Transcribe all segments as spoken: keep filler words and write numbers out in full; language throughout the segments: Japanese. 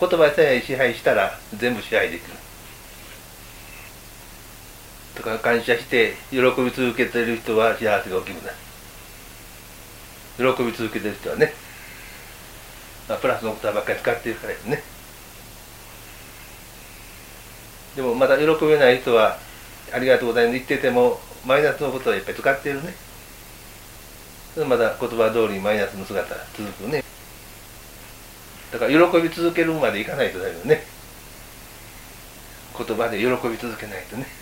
言葉さえ支配したら全部支配できる。とか感謝して喜び続けている人は幸せが起きるんだ。喜び続けている人はね、まあ、プラスの言葉ばっかり使っているからですね。でもまだ喜べない人はありがとうございます言っててもマイナスのことをいっぱい使っているね。まだ言葉通りマイナスの姿が続くね。だから喜び続けるまでいかないとだよね。言葉で喜び続けないとね。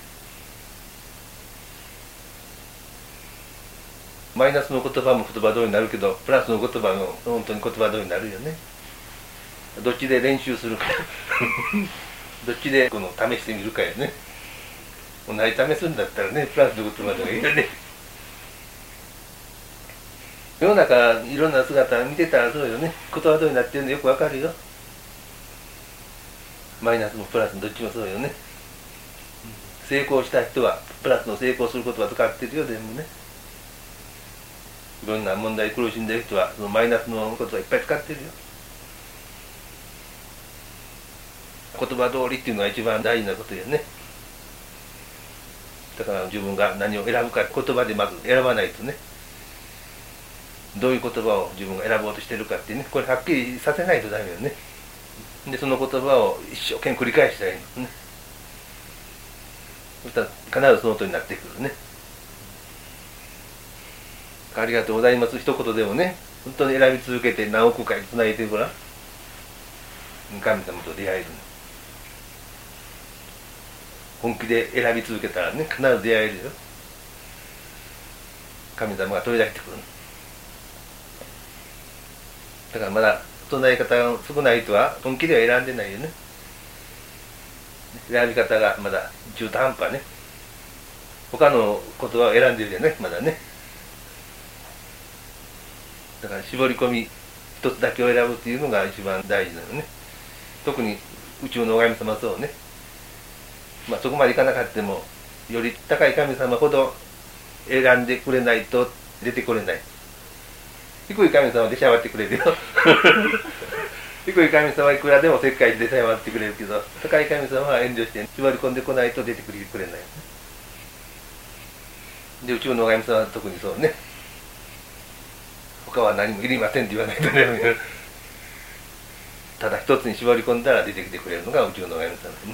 マイナスの言葉も言葉通りになるけどプラスの言葉も本当に言葉通りになるよね。どっちで練習するかどっちでこの試してみるかよね。同じ試すんだったらね、プラスの言葉とかいいよね。世の中いろんな姿見てたらそうよね。言葉通りになってるのよくわかるよ。マイナスもプラスもどっちもそうよね。成功した人はプラスの成功する言葉使ってるよ全部ね。いろんな問題苦しんでる人はそのマイナスの言葉いっぱい使ってるよ。言葉通りっていうのが一番大事なことよね。だから自分が何を選ぶか言葉でまず選ばないとね。どういう言葉を自分が選ぼうとしてるかってね、これはっきりさせないとダメよね。でその言葉を一生懸命繰り返したらいいのね。そしたら必ずそのとおりになってくるね。ありがとうございます一言でもね、本当に選び続けて何億回つないでごらん。神様と出会えるの。本気で選び続けたらね、必ず出会えるよ。神様が取り出してくるの。だからまだ唱え方が少ない人は本気では選んでないよね。選び方がまだ中途半端ね。他の言葉を選んでるじゃないまだね。だから絞り込み一つだけを選ぶっていうのが一番大事なのね。特に宇宙の神様そうね。まあそこまでいかなかったもより高い神様ほど選んでくれないと出てこれない。低い神様は出しゃばってくれるよ低い神様はいくらでも世界で出しゃばってくれるけど、高い神様は遠慮して絞り込んでこないと出てくれない。で宇宙の神様は特にそうね。他は何もいりませんって言わないとねただ一つに絞り込んだら出てきてくれるのが宇宙の神様ですね。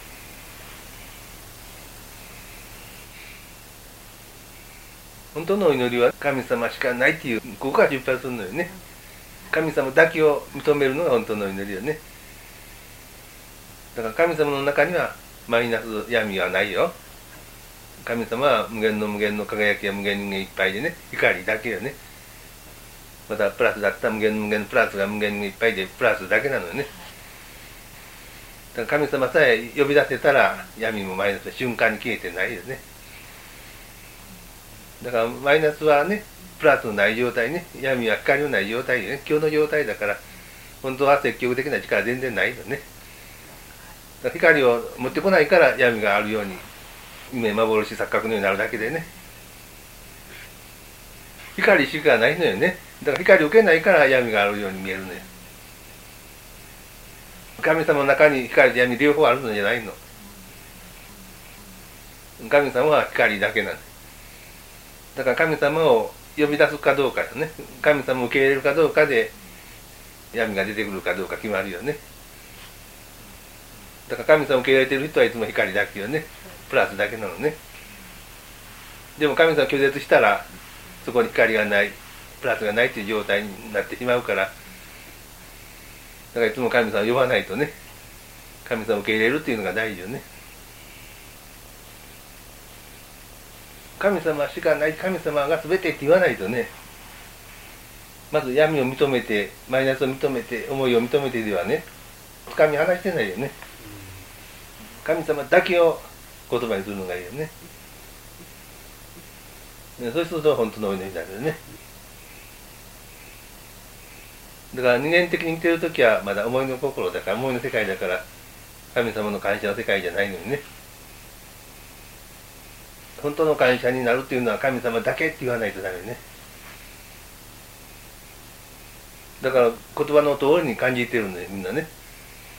本当のお祈りは神様しかないっていうここから出発するのよね。神様だけを認めるのが本当のお祈りよね。だから神様の中にはマイナス闇はないよ。神様は無限の無限の輝きや無限にいっぱいでね、光だけよね。またプラスだったら無限の無限のプラスが無限にいっぱいでプラスだけなのよね。だから神様さえ呼び出せたら闇もマイナスは瞬間に消えてないよね。だからマイナスはね、プラスのない状態ね、闇は光のない状態でね、今日の状態だから、本当は積極的な力は全然ないのね。だから光を持ってこないから闇があるように、夢、幻、錯覚のようになるだけでね。光しかないのよね。だから光を受けないから闇があるように見えるのよ。神様の中に光と闇両方あるのじゃないの。神様は光だけなの。だから神様を呼び出すかどうかよね。神様を受け入れるかどうかで闇が出てくるかどうか決まるよね。だから神様を受け入れてる人はいつも光だけよね。プラスだけなのね。でも神様を拒絶したらそこに光がない、プラスがないという状態になってしまうから、だからいつも神様を呼ばないとね、神様を受け入れるっていうのが大事よね。神様しかない、神様が全てって言わないとね、まず闇を認めて、マイナスを認めて、思いを認めてではね、つかみ離してないよね。神様だけを言葉にするのがいいよね。そうすると本当のお祈りになるよね。だから人間的に生きてるときはまだ思いの心だから、思いの世界だから、神様の感謝の世界じゃないのにね。本当の感謝になるっていうのは神様だけって言わないとダメね。だから言葉の通りに感じてるんだよみんなね。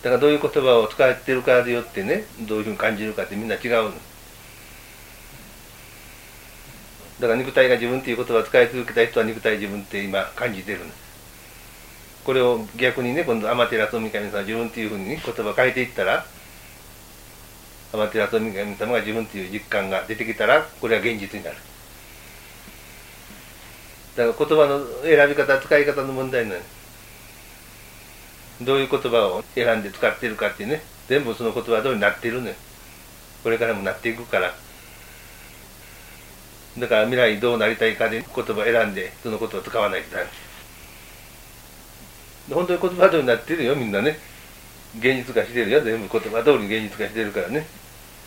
だからどういう言葉を使ってるかによってね、どういうふうに感じるかってみんな違うの。だから肉体が自分っていう言葉を使い続けた人は肉体自分って今感じてるの。これを逆にね、今度天照大神様は自分っていうふうに、ね、言葉を変えていったら、天照大神様が自分っていう実感が出てきたら、これは現実になる。だから言葉の選び方、使い方の問題なの。どういう言葉を選んで使ってるかっていうね、全部その言葉通りになっているのよ。これからもなっていくから。だから未来どうなりたいかで言葉を選んで、その言葉を使わないとダメ。本当に言葉通りになってるよ、みんなね。現実化してるよ、全部言葉通りに現実化してるからね。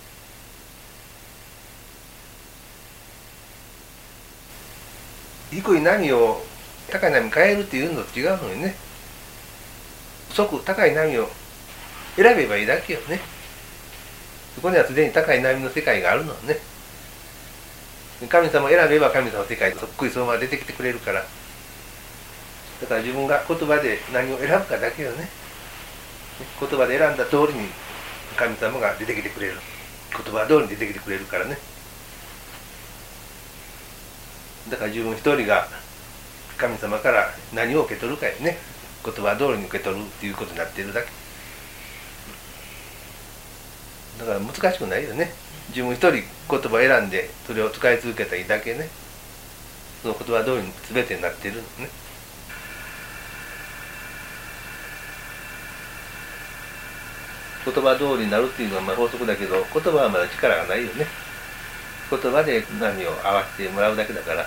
低い波を高い波に変えるっていうのと違うのよね。即高い波を選べばいいだけよね。そこにはすでに高い波の世界があるのね。神様を選べば神様の世界とそっくりそのまま出てきてくれるから。だから自分が言葉で何を選ぶかだけよね。言葉で選んだ通りに神様が出てきてくれる。言葉通りに出てきてくれるからね。だから自分一人が神様から何を受け取るかよね。言葉通りに受け取るっていうことになっているだけ。だから難しくないよね。自分一人言葉を選んでそれを使い続けたらいいだけね。その言葉通りに全てになっているのね。言葉通りになるっていうのはまあ法則だけど、言葉はまだ力がないよね。言葉で波を合わせてもらうだけだから。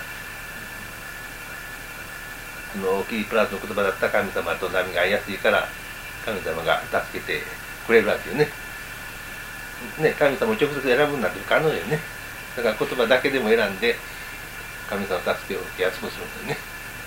その大きいプラスの言葉だったら神様と波が合いやすいから神様が助けてくれるわけよね。ね、神様を直接選ぶなんて不可能よね。だから言葉だけでも選んで神様の助けを受けやすくするんだよね。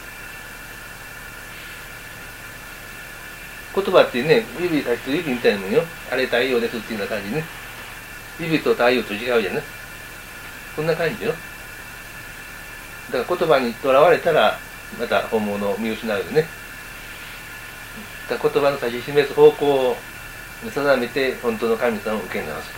言葉ってね、指さして指みたいなもんよ。あれ太陽ですっていうような感じね。指と太陽と違うじゃない。こんな感じよ。だから言葉にとらわれたらまた本物を見失うよね。だから言葉の指し示す方向を定めて本当の神様を受け直す。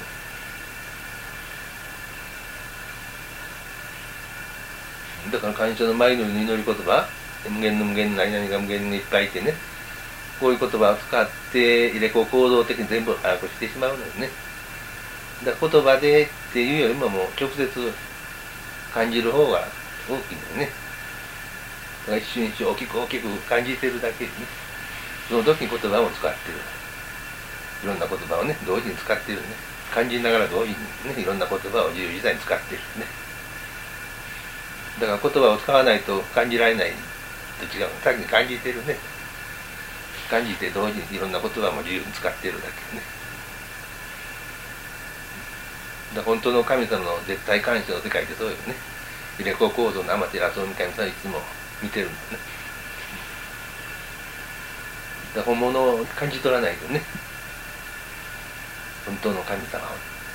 だから感謝の前の祈り言葉、無限の無限の何々が無限にいっぱいいてね、こういう言葉を使って入れこう行動的に全部把握してしまうのよね。だから言葉でっていうよりももう直接感じる方が大きいのよね。だから一瞬一瞬大きく大きく感じてるだけでね、その時に言葉を使ってる。いろんな言葉をね、同時に使ってるね。感じながら同時にね、いろんな言葉を自由自在に使ってるね。だから言葉を使わないと感じられないと違う。先に感じてるね。感じて同時にいろんな言葉も自由に使ってるだけね。だから本当の神様の絶対感謝の世界ってそうよね。入れ子構造の天照大神さんいつも見てるんだね。だから本物を感じ取らないとね、本当の神様を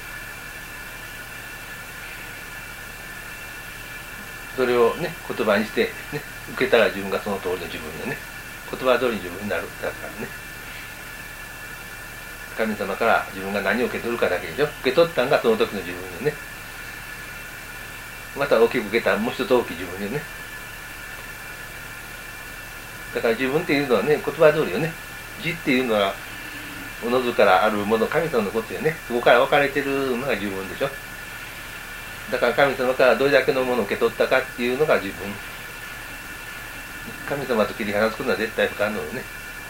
それをね言葉にしてね受けたら自分がその通りの自分でね、言葉通りに自分になるだからね。神様から自分が何を受け取るかだけでしょ。受け取ったんがその時の自分でね、また大きく受けたもう一つ大きい自分でね。だから自分っていうのはね、言葉通りよね。字っていうのはおのずからあるもの、神様のことよね。そこから分かれてるのが自分でしょ。だから神様からどれだけのものを受け取ったかっていうのが自分。神様と切り離すことは絶対不可能よね。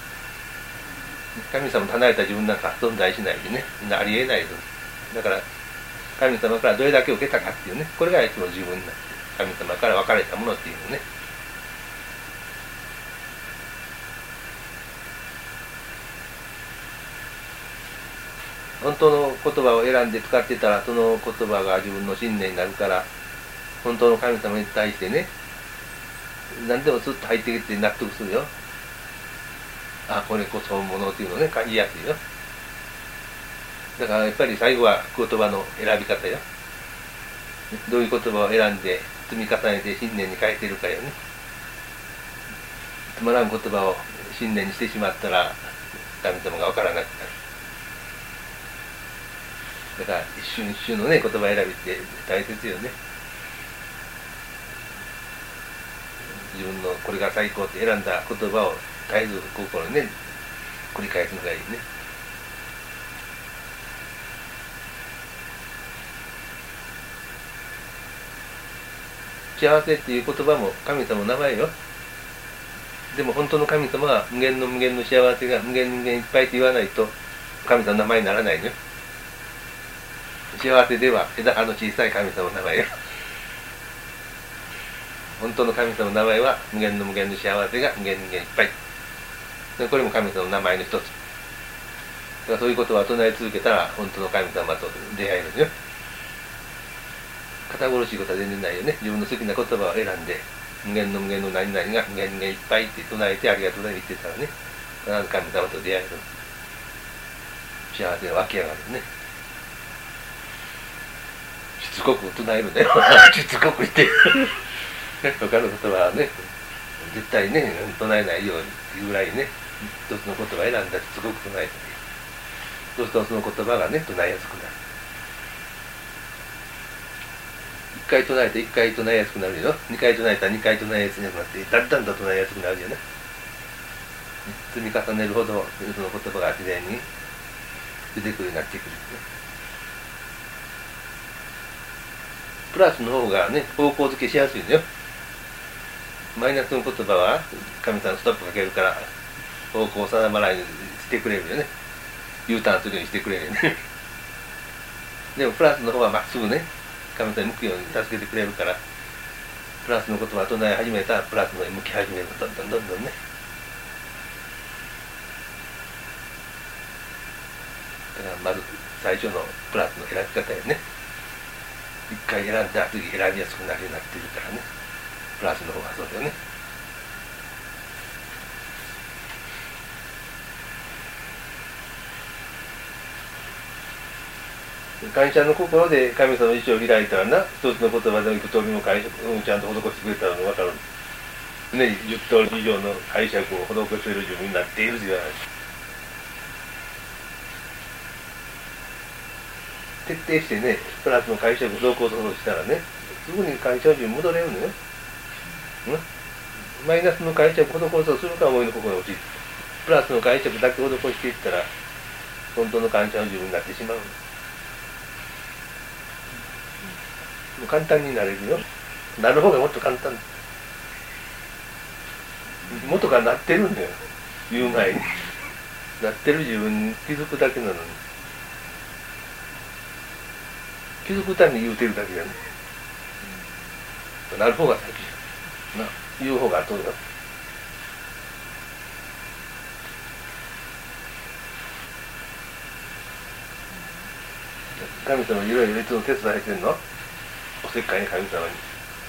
神様と離れた自分なんか存在しないでね、みんなありえないです。だから神様からどれだけ受けたかっていうね、これがいつも自分になって神様から分かれたものっていうのね。本当の言葉を選んで使ってたらその言葉が自分の信念になるから、本当の神様に対してね何でもスッと入ってきて納得するよ。あ、これこそ本物っていうのね感じやすいよ。だからやっぱり最後は言葉の選び方よ。どういう言葉を選んで積み重ねて信念に変えてるかよね。つまらん言葉を信念にしてしまったら神様が分からなくなる。だから一瞬一瞬のね言葉選びって大切よね。自分のこれが最高って選んだ言葉を絶えず心にね繰り返すのがいいね。幸せっていう言葉も神様の名前よ。でも本当の神様は無限の無限の幸せが無限無限いっぱいって言わないと神様の名前にならないのよ。幸せでは枝葉の小さい神様の名前よ。本当の神様の名前は無限の無限の幸せが無限無限いっぱい。これも神様の名前の一つ。だからそういう言葉を唱え続けたら本当の神様と出会えるんですよ。堅苦しいことは全然ないよね。自分の好きな言葉を選んで無限の無限の何々が無限無限いっぱいって唱えてありがとうございますって言ったらね、必ず神様と出会える。幸せが湧き上がるね。しつこく唱えるんだよ。しつこく言って他の言葉はね絶対ね唱えないようにっていうぐらいね、一つの言葉を選んだらしつこく唱えて、そうするとその言葉がね唱えやすくなる。一回唱えて一回唱えやすくなるよ。二回唱えたら二回唱えやすくなって、だんだんと唱えやすくなるよね。積み重ねるほどその言葉が自然に出てくるようになってくる、ね。プラスの方がね方向づけしやすいのよ。マイナスの言葉は神様ストップかけるから方向を定まらないようにしてくれるよね。U ターンするようにしてくれるよね。でもプラスの方はまっすぐね神様に向くように助けてくれるから、プラスの言葉を唱え始めたらプラスの方に向き始める。どんどんどんどんね。だからまず最初のプラスの選び方よね。一回選んだら次選びやすくなるようになっているからね。プラスの方がそうだよね。感謝の心で神様の意志を開いたらな、一つの言葉でも幾通りも解釈をちゃんと施してくれたのが分かる。ね、じゅっ通り以上の解釈を施せる自分になっているじゃない。徹底してね、プラスの解釈を同行するとしたらね、すぐに感謝の自分に戻れるのよ。マイナスの解釈を施そうとするから思いの心に落ちる。プラスの解釈だけ施していったら、本当の感謝の自分になってしまう。簡単になれるよ。なる方がもっと簡単。元からなってるんだよ。言う前に。なってる自分に気づくだけなのに。気づくために言うてるだけだね。なる方が先な。言う方が後よ。神様いろいろいつも手伝いしてんの？おせっかいに神様に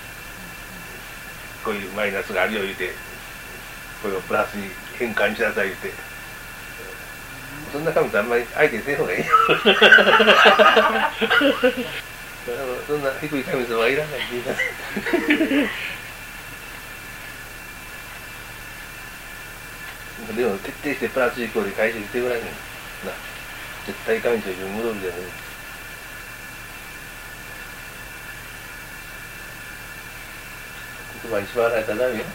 こういうマイナスがあるよ言うて、これをプラスに変換しなさい言うて、そんな神様あんまり相手にせん方がいいよ。そんな低い神様はいらないって言います。でも徹底してプラス以降で解釈してごらんねんな。絶対神様に戻るじゃない。言葉に縛られたらダメよ。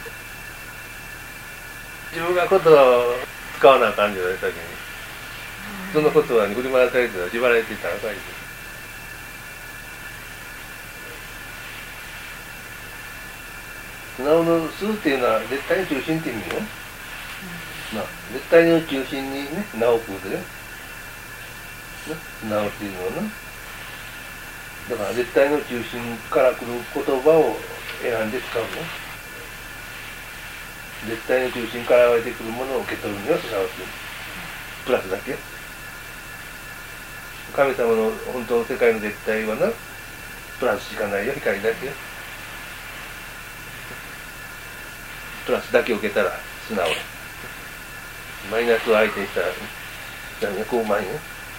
自分が言葉を使わなあかんじゃない先に。その言葉に振り回されてたら縛られていたらあかんよ。素直の数っていうのは絶対の中心って意味よ。な絶対の中心にね、名を食うとよ。素直っていうのはな。だから絶対の中心から来る言葉を選んで使うの。絶対の中心から湧いてくるものを受け取るのよ、素直って。プラスだけよ。神様の本当の世界の絶対はな、プラスしかないよ、光だけよ。プラスだけ受けたら素直。マイナスを相手にしたらダメよ、こうまいよ。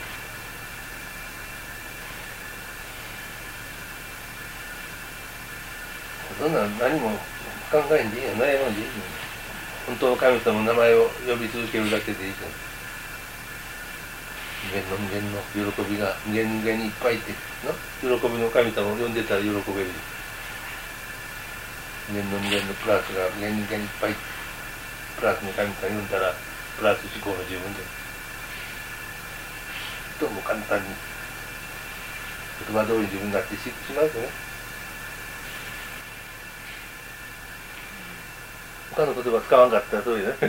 そんな何も考えんでいいよ、悩まんでいいよ。本当の神様の名前を呼び続けるだけでいいじゃん。 無限の無限の喜びが無限無限にいっぱいいての喜びの神様を呼んでたら喜べる。無限の無限のプラスが無限無限にいっぱいプラスの神様を呼んだらプラス思考の自分でどうも簡単に言葉通りに自分になってしまうとね、他の言葉使わんかったらそういうね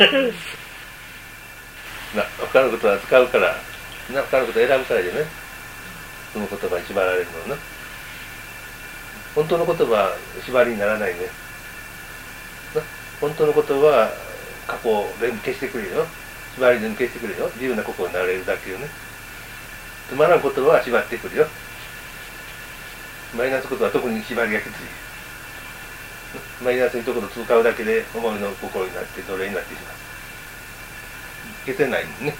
な他の言葉使うからな他の言葉選ぶからじゃね、その言葉に縛られるのね。本当の言葉は縛りにならないね。な本当の言葉は過去を全部消してくれるよ。縛り全部消してくれるよ。自由な心になれるだけよね。つまらん言葉は縛ってくるよ。マイナス言葉は特に縛りがきつい。マイナスにところ使うだけで思いの心になって奴隷になってしまう。消せないもんね。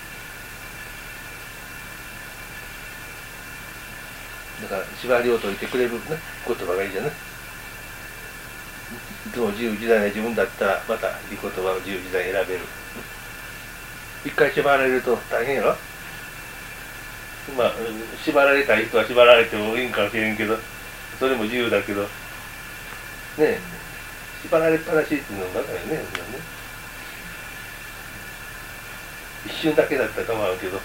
だから縛りを解いてくれる、ね、言葉がいいじゃない。いつも自由自在な自分だったらまたいい言葉を自由自在に選べる。一回縛られると大変やろ。まあ縛られたい人は縛られてもいいんかもしれんけど、それも自由だけどねえ、縛られっぱなしっていうのもバカよね。一瞬だけだったら構わんけど、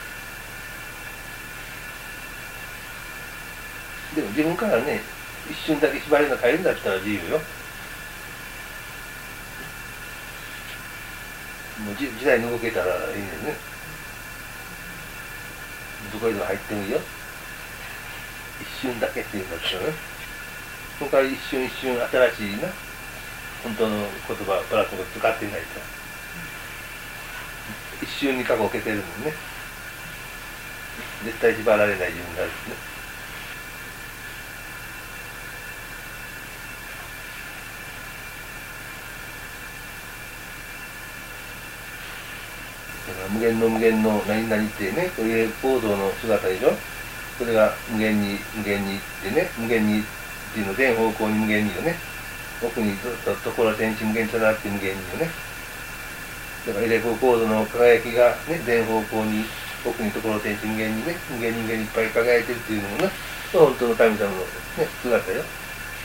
でも自分からね一瞬だけ縛りが変えるんだったら自由よ。もう時代に動けたらいいねんね。どこへでも入ってもいいよ。一瞬だけっていうんだったらね。そこから一瞬一瞬新しいな本当の言葉プラスを使ってないと一瞬に過去を消せるもんね。絶対縛られない自分になるんですね。だから無限の無限の何々ってね、そういう行動の姿でしょ。それが無限に無限にってね、無限にっていうの全方向に無限によね。奥にずっとところ天地無限となって無限によね。だからエレコーコードの輝きがね、全方向に奥にところ天地無限にね、無限に無限にいっぱい輝いてるっていうのもね、本当の神様のね、姿よ。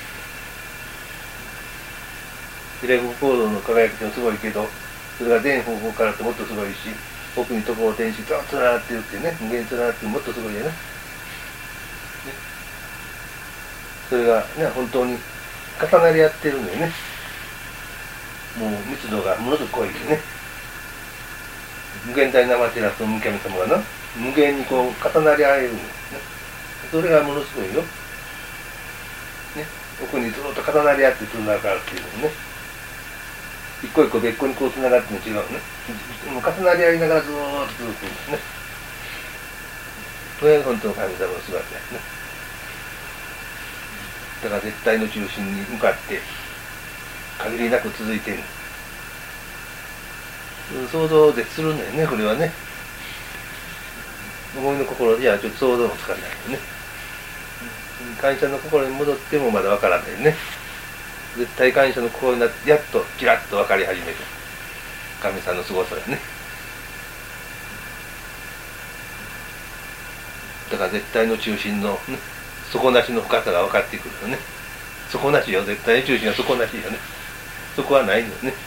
エレコーコードの輝きってのすごいけど、それが全方向からってもっとすごいし、奥にところ天地ずっと連なってるってね、無限に連なってもっとすごいよね。ね、それがね、本当に重なり合ってるのよね。もう密度がものすごく濃いですね。無限大なまテラスの無神様がな、無限にこう重なり合えるんですね。それがものすごいよ。ね、奥にずっと重なり合ってつながるっていうのもね。一個一個別個にこうつながっても違うね。もう重なり合いながらずーっと続くんですね。それが本当の神様の姿ですね。だから絶対の中心に向かって限りなく続いている。想像を絶するんだよね、これはね。思いの心じゃちょっと想像もつかないよね。感謝の心に戻ってもまだわからないよね。絶対感謝の心になってやっとキラッと分かり始める神さんのすごさだね。だから絶対の中心の、ね、底なしの深さが分かってくるよね。底なしよ、絶対の中心は底なしよね。そこはないのよね。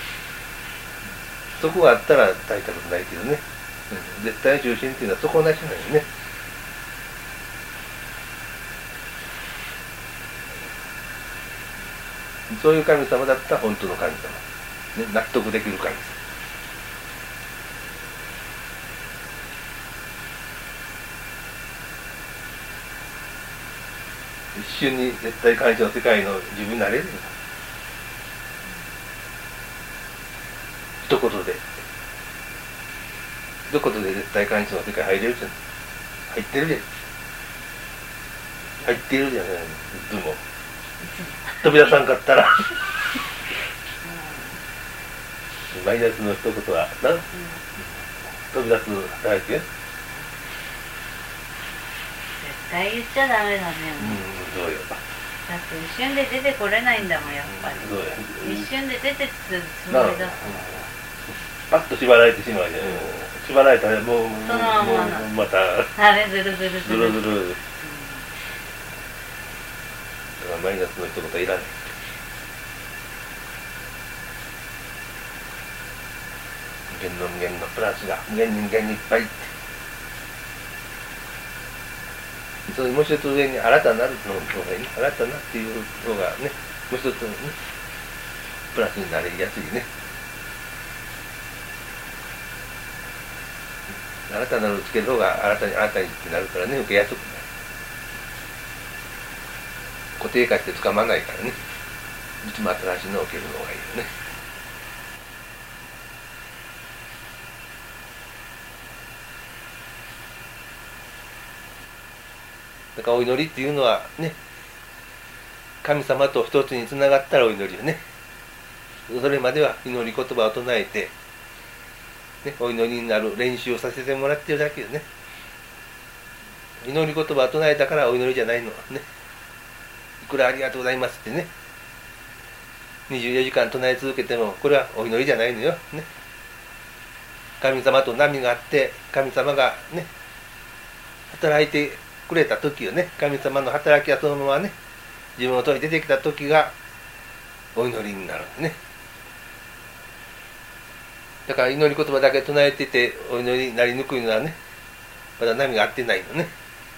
そこがあったら大したことないけどね、うん、絶対の中心っていうのは底なしなのよね。そういう神様だったら本当の神様、ね、納得できる神様。一瞬に絶対感謝の世界の自分になれるんだ。一言で一言で絶対感謝の世界入れるじゃん。入ってるじゃん。入ってるじゃない。いつも飛び出さんかったらマイナスの一言はな、うん、飛び出す働きよ。絶対言っちゃダメだね。 うん、そうよ。 だって一瞬で出てこれないんだもん、やっぱり。 そうや。 一瞬で出てくつもりだ。 パッと縛られてしまうじゃん。 縛られたらもうもうそのままもうまたあれずるずるずるずるずる。だからマイナスの一言はいらない。無限の無限のプラスが無限に無限にいっぱいって。それもう一つ上に新たなるの方がいいね。新たなっていう方がね、もう一つのね、プラスになりやすいね。新たなるをつける方が新たに新たにってなるからね、受けやすくなる。固定化してつかまないからね。いつも新しいのを受けるのがいいよね。だからお祈りっていうのはね、神様と一つにつながったらお祈りよね。それまでは祈り言葉を唱えて、ね、お祈りになる練習をさせてもらってるだけよね。祈り言葉を唱えたからお祈りじゃないのね。いくらありがとうございますってね、にじゅうよじかん唱え続けてもこれはお祈りじゃないのよ、ね、神様と波があって神様がね働いてくれた時よね。神様の働きはそのままね自分の問い出てきた時がお祈りになるね。だから祈り言葉だけ唱えててお祈りになりにくいのはね、まだ波が合ってないのね。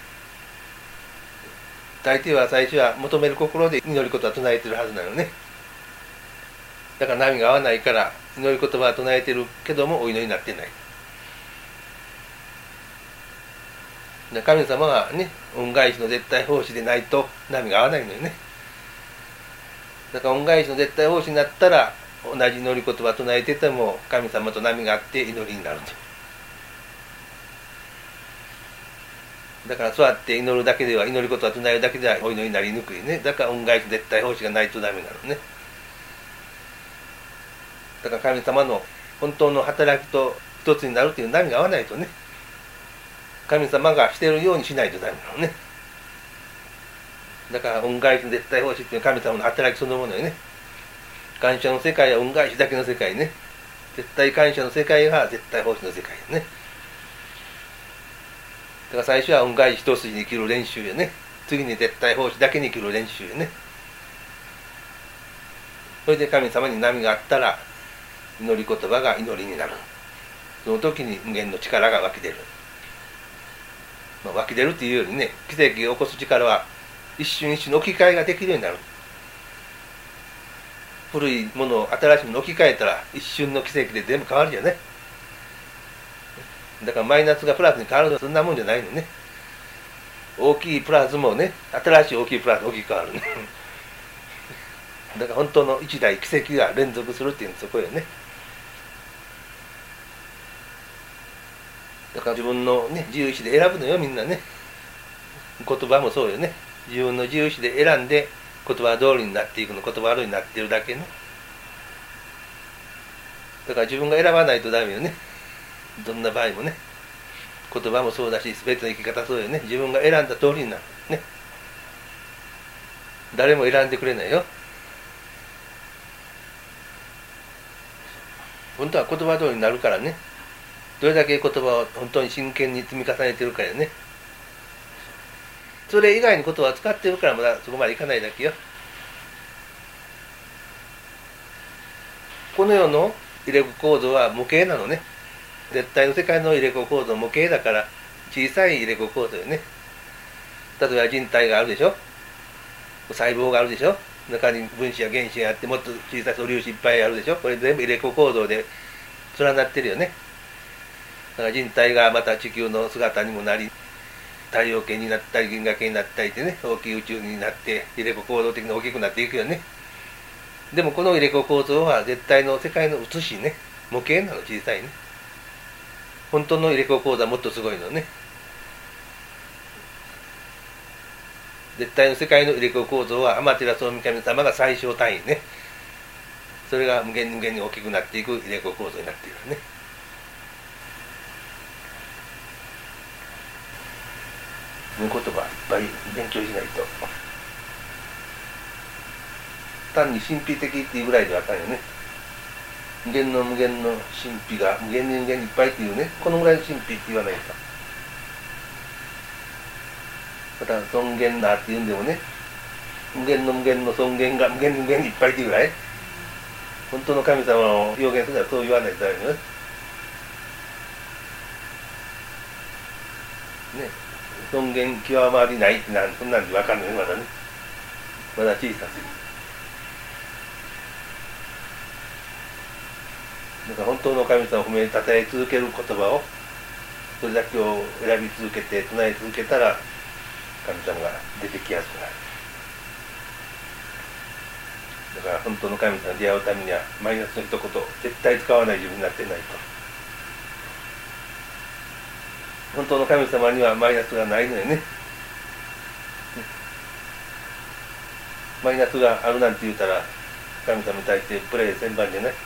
大抵は最初は求める心で祈り言葉を唱えてるはずなのね。だから波が合わないから祈り言葉は唱えてるけどもお祈りになってない。神様はね恩返しの絶対奉仕でないと波が合わないのよね。だから恩返しの絶対奉仕になったら同じ祈り言葉を唱えてても神様と波があって祈りになると。だから座って祈るだけでは祈り言葉を唱えるだけではお祈りになりにくいね。だから恩返し絶対奉仕がないとダメなのね。だから神様の本当の働きと一つになるという波が合わないとね、神様がしているようにしないとダメなのね。だから恩返しの絶対奉仕っていうのは神様の働きそのものよね。感謝の世界は恩返しだけの世界ね。絶対感謝の世界が絶対奉仕の世界よね。だから最初は恩返し一筋に生きる練習よね。次に絶対奉仕だけに生きる練習よね。それで神様に波があったら祈り言葉が祈りになる。その時に無限の力が湧き出る。まあ、湧き出るっていうよりね、奇跡を起こす力は一瞬一瞬の置き換えができるようになる。古いものを新しいものを置き換えたら一瞬の奇跡で全部変わるよね。だからマイナスがプラスに変わるのはそんなもんじゃないのね。大きいプラスもね、新しい大きいプラス大きく変わるね。だから本当の一大奇跡が連続するっていうのはそこよね。だから自分のね自由意志で選ぶのよみんなね。言葉もそうよね。自分の自由意志で選んで言葉通りになっていくの、言葉通りになっているだけね。だから自分が選ばないとダメよね。どんな場合もね。言葉もそうだし全ての生き方そうよね。自分が選んだ通りになるね。誰も選んでくれないよ。本当は言葉通りになるからね。どれだけ言葉を本当に真剣に積み重ねてるかよね。それ以外に言葉を使ってるからまだそこまでいかないだけよ。この世の入れ子構造は模型なのね。絶対の世界の入れ子構造模型だから小さい入れ子構造よね。例えば人体があるでしょ。細胞があるでしょ。中に分子や原子があってもっと小さい素粒子いっぱいあるでしょ。これ全部入れ子構造で連なってるよね。だから人体がまた地球の姿にもなり太陽系になったり銀河系になったりでね、大きい宇宙になって入れ子構造的に大きくなっていくよね。でもこの入れ子構造は絶対の世界の写しね、模型なの。小さいね。本当の入れ子構造はもっとすごいのね。絶対の世界の入れ子構造は天照大神様が最小単位ね。それが無限に無限に大きくなっていく入れ子構造になっているね。言葉いっぱい勉強しないと。単に神秘的っていうぐらいではあかんよね。 無限の無限の神秘が無限に無限にいっぱいっていうね、このぐらいの神秘って言わないと。また尊厳だって言うんでもね、無限の無限の尊厳が無限に無限にいっぱいっていうぐらい、本当の神様を表現するならそう言わないとダメよね。ね、尊厳極まりないってなんそんなんで分かんないね、まだね。まだ小さすぎる。だから本当の神様を褒めたたえ続ける言葉をそれだけを選び続けて唱え続けたら神様が出てきやすくなる。だから本当の神様に出会うためにはマイナスの一言絶対使わない自分になってないと。本当の神様にはマイナスがないのよね。マイナスがあるなんて言うたら神様に対してプレイ千番じゃない。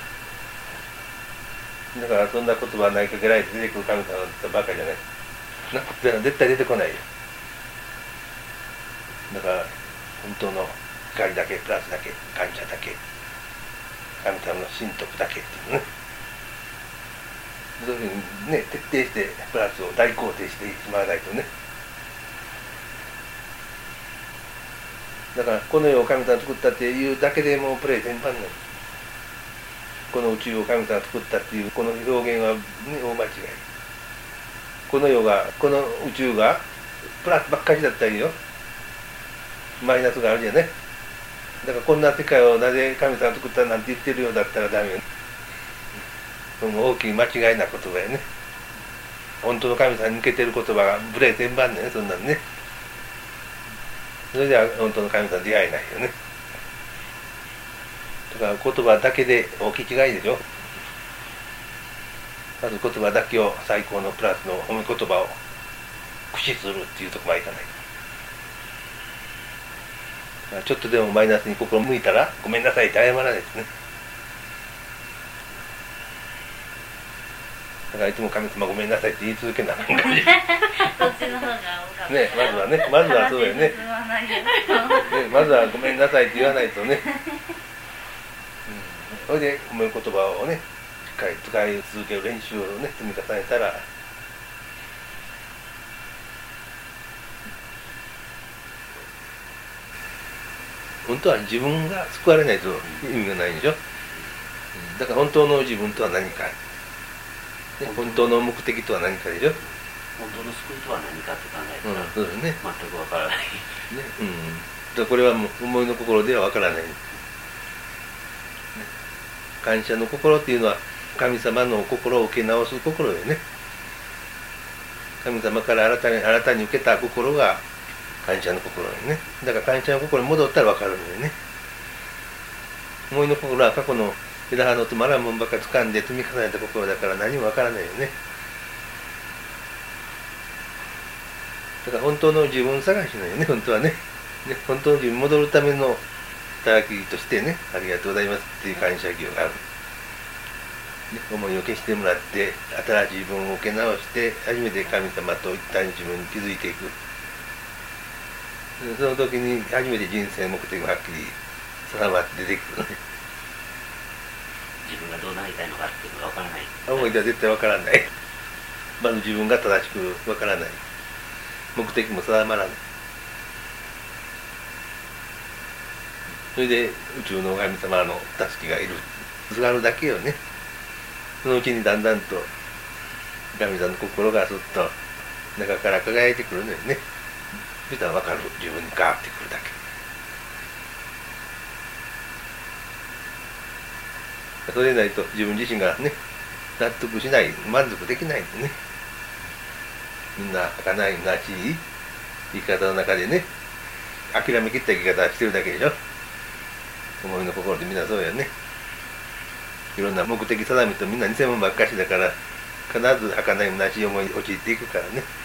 だからそんな言葉ないかけられて出てくる神様ってバカじゃないな。だから絶対出てこないよ。だから本当の光だけプラスだけ感謝だけ神様の神徳だけっていうね、そういうふうにね徹底してプラスを大肯定してしまわないとね。だからこの世を神様が作ったっていうだけでもうプレイ全般ない。この宇宙を神様が作ったっていうこの表現は、ね、大間違い。この世がこの宇宙がプラスばっかりだったらいいよ。マイナスがあるじゃね。だからこんな世界をなぜ神様が作ったなんて言ってるようだったらダメよね。その大きい間違いな言葉やね。本当の神様に抜けてる言葉が無礼千万ね、そんなんね。それでは本当の神様に出会えないよね。だから言葉だけで大きい違いでしょ。まず言葉だけを最高のプラスの褒め言葉を駆使するっていうところまでいかない。ちょっとでもマイナスに心向いたらごめんなさいって謝らないですね。だからいつも神様ごめんなさいって言い続けなあかんかもしれない。 そっちの方が多かった。 ね、まずはね、まずはそうだよね。ね、まずはごめんなさいって言わないとね。それで褒め言葉をね、しっかり使い続ける練習をね、積み重ねたら、本当は自分が救われないと意味がないでしょ。だから本当の自分とは何か、ね、本当の目的とは何かでしょ。 本当の救いとは何かって考えたら、 うん、そうですね。 全くわからない。ね、 うん。だからこれはもう思いの心ではわからない。感謝の心っていうのは神様の心を受け直す心よね。神様から新たに新たに受けた心が感謝の心よね。だから感謝の心に戻ったら分かるのよね。思いの心は過去の枝葉のつまらんもんばっか掴んで積み重ねた心だから何も分からないよね。だから本当の自分探しのよね、本当はね。ね、本当の自分に戻るための働きとしてね、ありがとうございますっていう感謝行がある。ね、思いを消してもらって新しい自分を受け直して初めて神様と一体の自分に気づいていく。その時に初めて人生目的がはっきり定まって出てくるね。 自分がどうなりたいのかっていうのがわからない。 思いでは絶対わからない。まず自分が正しくわからない。目的も定まらない。それで宇宙の神様の助けがいる。すがるだけよね。そのうちにだんだんと神様の心がすっと中から輝いてくるのよね。そしたら分かる。自分に変わってくるだけ。それでないと自分自身がね納得しない、満足できないんでね。みんな儚い虚しい生き方の中でね諦めきった生き方してるだけでしょ。思いの心でみんなそうやね。いろんな目的定めとみんな偽物ばっかしだから必ず儚い虚しい思いに陥っていくからね。